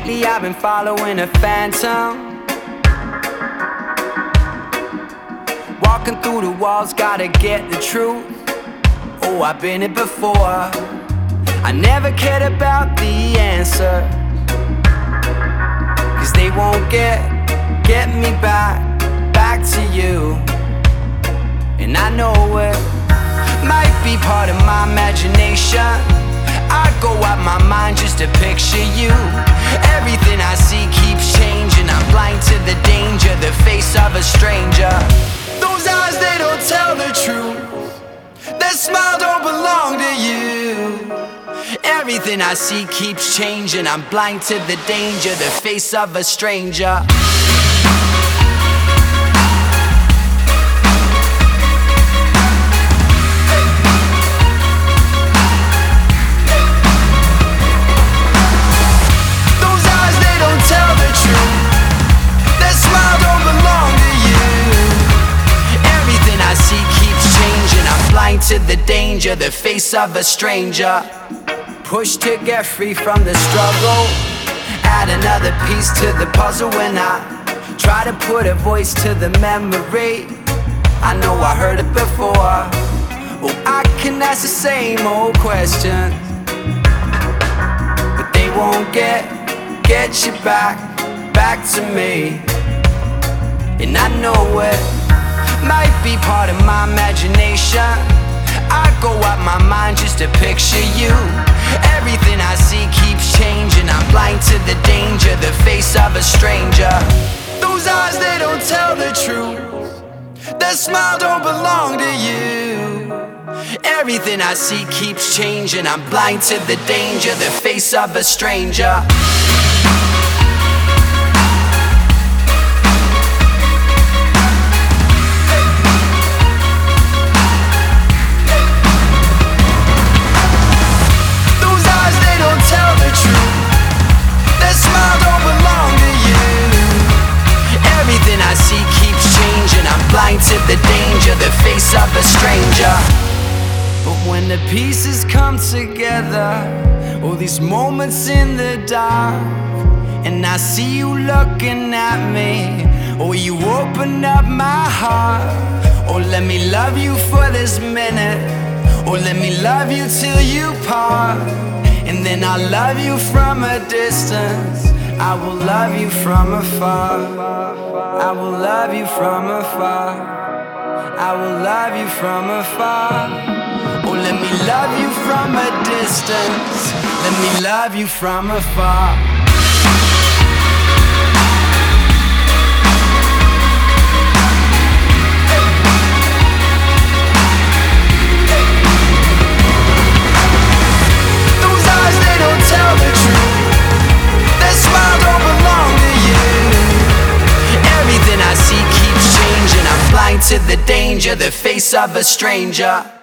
Lately I've been following a phantom, walking through the walls, gotta get the truth. Oh, I've been it before. I never cared about the answer, 'cause they won't get me back to you. And I know it might be part of my imagination. I go out my mind just to picture you. Everything I see keeps changing. I'm blind to the danger, the face of a stranger. Those eyes, they don't tell the truth. That smile don't belong to you. Everything I see keeps changing. I'm blind to the danger, the face of a stranger. To the danger, the face of a stranger. Push to get free from the struggle. Add another piece to the puzzle when I try to put a voice to the memory. I know I heard it before. Oh, I can ask the same old questions, but they won't get you back to me. And I know it might be part of my imagination. I go out my mind just to picture you. Everything I see keeps changing. I'm blind to the danger, the face of a stranger. Those eyes, they don't tell the truth. That smile don't belong to you. Everything I see keeps changing. I'm blind to the danger, the face of a stranger. To the danger, the face of a stranger. But when the pieces come together, all these moments in the dark, and I see you looking at me, oh, you open up my heart. Oh, let me love you for this minute. Oh, let me love you till you part. And then I'll love you from a distance. I will love you from afar. I will love you from afar. I will love you from afar. Oh, let me love you from a distance. Let me love you from afar. Those eyes, they don't tell the truth. That smile don't belong to you. Everything I see keeps changing. I'm blind to the danger, the face of a stranger.